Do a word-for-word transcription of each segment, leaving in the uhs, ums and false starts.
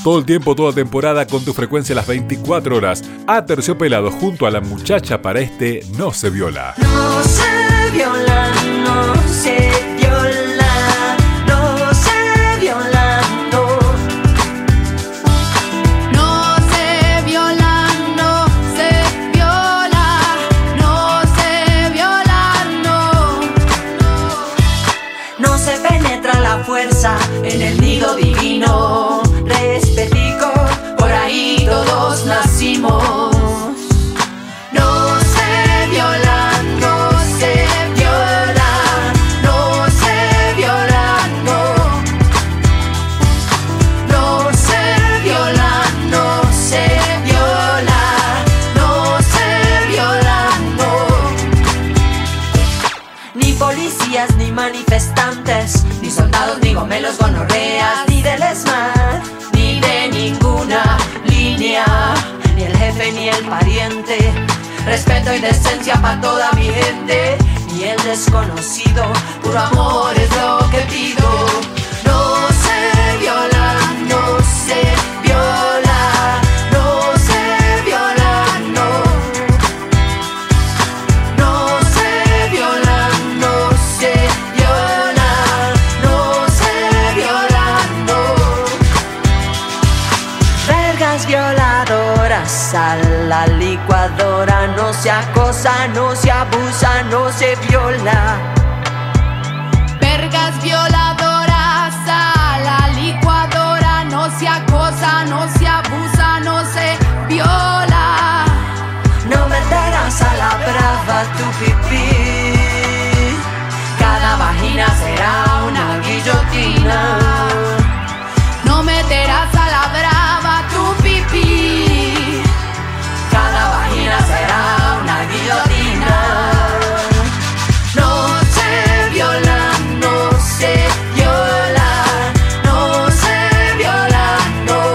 Todo el tiempo, toda temporada, con tu frecuencia las veinticuatro horas. Aterciopelado junto a la muchacha para este No se viola. No se viola, no se viola, no se viola, no. No se viola, no se viola, no se viola, no. No se penetra la fuerza en el nido divino. Respetico, por ahí todos nacimos. No se viola, no se viola, no se viola, no. No se viola, no se viola, no se viola, no. Ni policías, ni manifestantes, ni soldados, ni gomelos, gonorreas, ni del ESMAD, ni de ninguna línea, ni el jefe ni el pariente. Respeto y decencia para toda mi gente, ni el desconocido, puro amor es lo que pido. No se viola, no se viola, no se viola, no. No se viola, no se viola, no se viola, no. Vergas violadoras a la licuadora, no se acosa, no se abusa, no se viola. Vergas violadoras a la licuadora, no se acosa, no se abusa, no se viola. No meterás a la brava tu pipí, cada vagina será una guillotina. No meterás a la brava tu pipí, cada vagina será una guillotina. No se viola, no se viola, no se viola, no.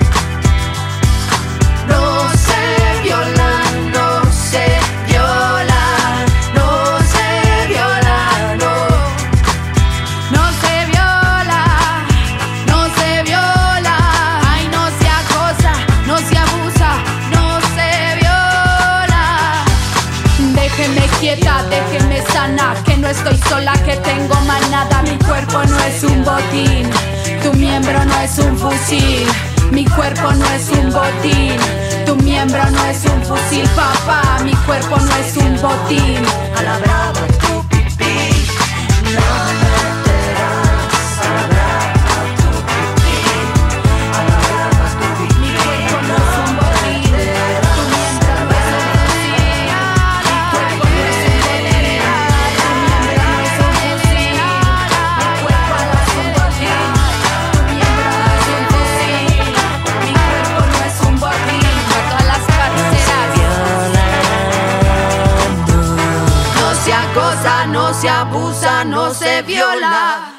No se viola, no se viola, no se viola, no. no se viola, no se viola, ay no se acosa, no se abusa, no se viola. Déjeme quieta, déjeme sana, que no estoy sola, que tengo manada. Mi cuerpo no es un botín, tu miembro no es un fusil. Mi cuerpo no es un botín, tu miembro no es un fusil, papá. Mi cuerpo no es un botín. A la brava tu pipí, no meterás a la brava tu pipí, a la brava tu pipí. Mi cuerpo no es un botín, tu miembro no es un fusil. Mi cuerpo no es un botín, tu miembro no es un fusil. Mi cuerpo no es un botín, tu miembro no es un fusil. Mi cuerpo no es un botín, a todas las parceras. No se acosa, no se abusa, no se viola.